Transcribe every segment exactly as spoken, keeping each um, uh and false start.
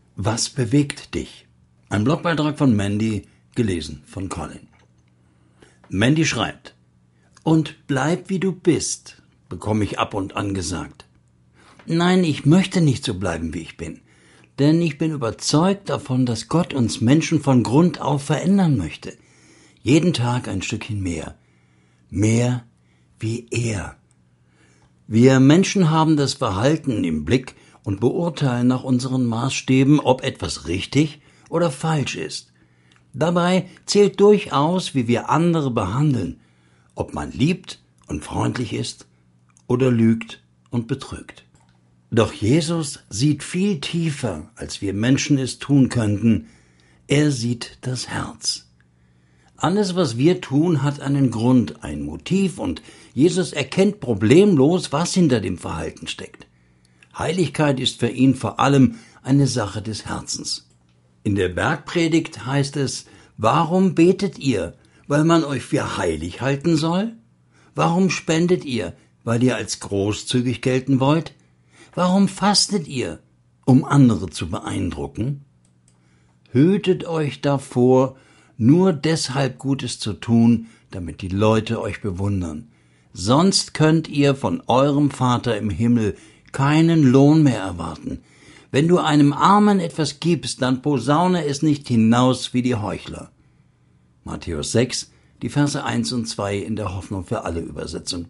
Was bewegt dich? Ein Blogbeitrag von Mandy, gelesen von Colin. Mandy schreibt: Und bleib wie du bist, bekomme ich ab und an gesagt. Nein, ich möchte nicht so bleiben, wie ich bin, denn ich bin überzeugt davon, dass Gott uns Menschen von Grund auf verändern möchte. Jeden Tag ein Stückchen mehr. Mehr wie er. Wir Menschen haben das Verhalten im Blick und beurteilen nach unseren Maßstäben, ob etwas richtig oder falsch ist. Dabei zählt durchaus, wie wir andere behandeln, ob man liebt und freundlich ist oder lügt und betrügt. Doch Jesus sieht viel tiefer, als wir Menschen es tun könnten. Er sieht das Herz. Alles, was wir tun, hat einen Grund, ein Motiv, und Jesus erkennt problemlos, was hinter dem Verhalten steckt. Heiligkeit ist für ihn vor allem eine Sache des Herzens. In der Bergpredigt heißt es: Warum betet ihr? Weil man euch für heilig halten soll? Warum spendet ihr? Weil ihr als großzügig gelten wollt? Warum fastet ihr? Um andere zu beeindrucken? Hütet euch davor, nur deshalb Gutes zu tun, damit die Leute euch bewundern. Sonst könnt ihr von eurem Vater im Himmel keinen Lohn mehr erwarten. Wenn du einem Armen etwas gibst, dann posaune es nicht hinaus wie die Heuchler. Matthäus sechs, die Verse eins und zwei in der Hoffnung für alle Übersetzung.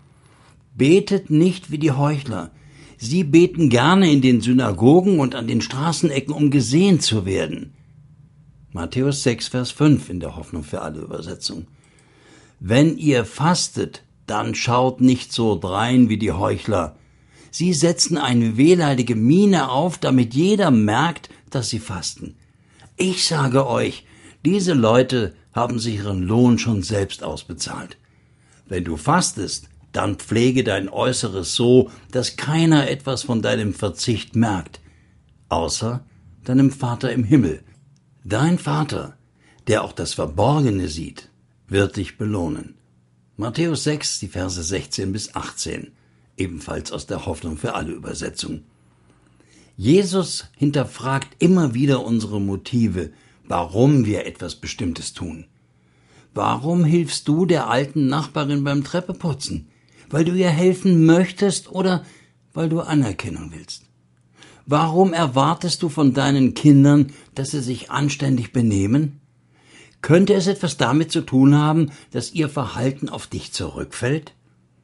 Betet nicht wie die Heuchler. Sie beten gerne in den Synagogen und an den Straßenecken, um gesehen zu werden. Matthäus sechs, Vers fünf in der Hoffnung für alle Übersetzung. Wenn ihr fastet, dann schaut nicht so drein wie die Heuchler. Sie setzen eine wehleidige Miene auf, damit jeder merkt, dass sie fasten. Ich sage euch, diese Leute haben sich ihren Lohn schon selbst ausbezahlt. Wenn du fastest, dann pflege dein Äußeres so, dass keiner etwas von deinem Verzicht merkt, außer deinem Vater im Himmel. Dein Vater, der auch das Verborgene sieht, wird dich belohnen. Matthäus sechs, die Verse sechzehn bis achtzehn, ebenfalls aus der Hoffnung für alle Übersetzung. Jesus hinterfragt immer wieder unsere Motive, warum wir etwas Bestimmtes tun. Warum hilfst du der alten Nachbarin beim Treppeputzen? Weil du ihr helfen möchtest oder weil du Anerkennung willst? Warum erwartest du von deinen Kindern, dass sie sich anständig benehmen? Könnte es etwas damit zu tun haben, dass ihr Verhalten auf dich zurückfällt?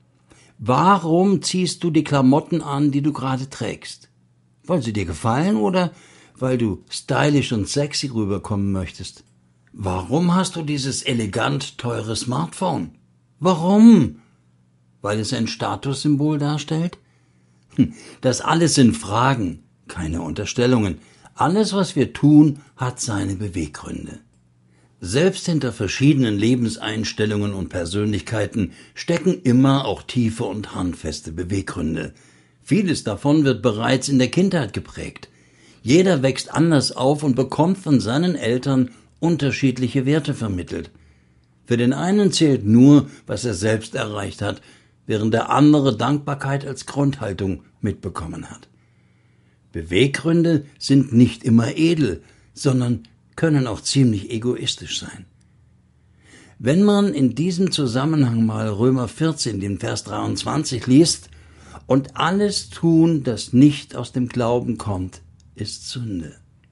Warum ziehst du die Klamotten an, die du gerade trägst? Weil sie dir gefallen oder weil du stylisch und sexy rüberkommen möchtest? Warum hast du dieses elegant teure Smartphone? Warum? Weil es ein Statussymbol darstellt? Das alles sind Fragen, keine Unterstellungen. Alles, was wir tun, hat seine Beweggründe. Selbst hinter verschiedenen Lebenseinstellungen und Persönlichkeiten stecken immer auch tiefe und handfeste Beweggründe. Vieles davon wird bereits in der Kindheit geprägt. Jeder wächst anders auf und bekommt von seinen Eltern unterschiedliche Werte vermittelt. Für den einen zählt nur, was er selbst erreicht hat, während der andere Dankbarkeit als Grundhaltung mitbekommen hat. Beweggründe sind nicht immer edel, sondern können auch ziemlich egoistisch sein. Wenn man in diesem Zusammenhang mal Römer vierzehn, den Vers dreiundzwanzig liest: Und alles tun, das nicht aus dem Glauben kommt, ist Sünde.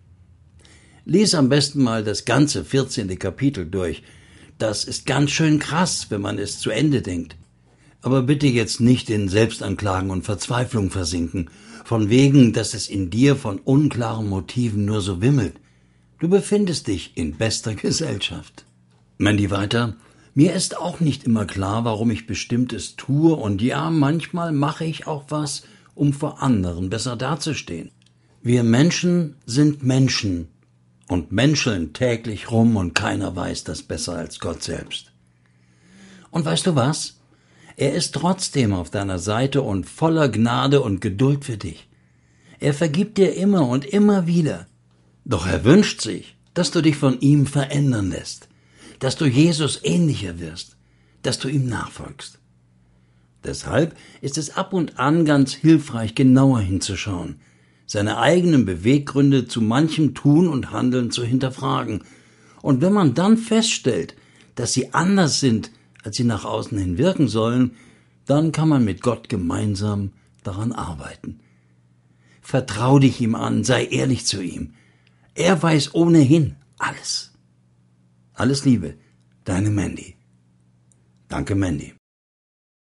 Lies am besten mal das ganze vierzehnte Kapitel durch. Das ist ganz schön krass, wenn man es zu Ende denkt. Aber bitte jetzt nicht in Selbstanklagen und Verzweiflung versinken, von wegen, dass es in dir von unklaren Motiven nur so wimmelt. Du befindest dich in bester Gesellschaft. Mandy weiter: Mir ist auch nicht immer klar, warum ich Bestimmtes tue, und ja, manchmal mache ich auch was, um vor anderen besser dazustehen. Wir Menschen sind Menschen und menscheln täglich rum und keiner weiß das besser als Gott selbst. Und weißt du was? Er ist trotzdem auf deiner Seite und voller Gnade und Geduld für dich. Er vergibt dir immer und immer wieder. Doch er wünscht sich, dass du dich von ihm verändern lässt, dass du Jesus ähnlicher wirst, dass du ihm nachfolgst. Deshalb ist es ab und an ganz hilfreich, genauer hinzuschauen. seine eigenen Beweggründe zu manchem Tun und Handeln zu hinterfragen. Und wenn man dann feststellt, dass sie anders sind, als sie nach außen hin wirken sollen, dann kann man mit Gott gemeinsam daran arbeiten. Vertrau dich ihm an, sei ehrlich zu ihm. Er weiß ohnehin alles. Alles Liebe, deine Mandy. Danke, Mandy.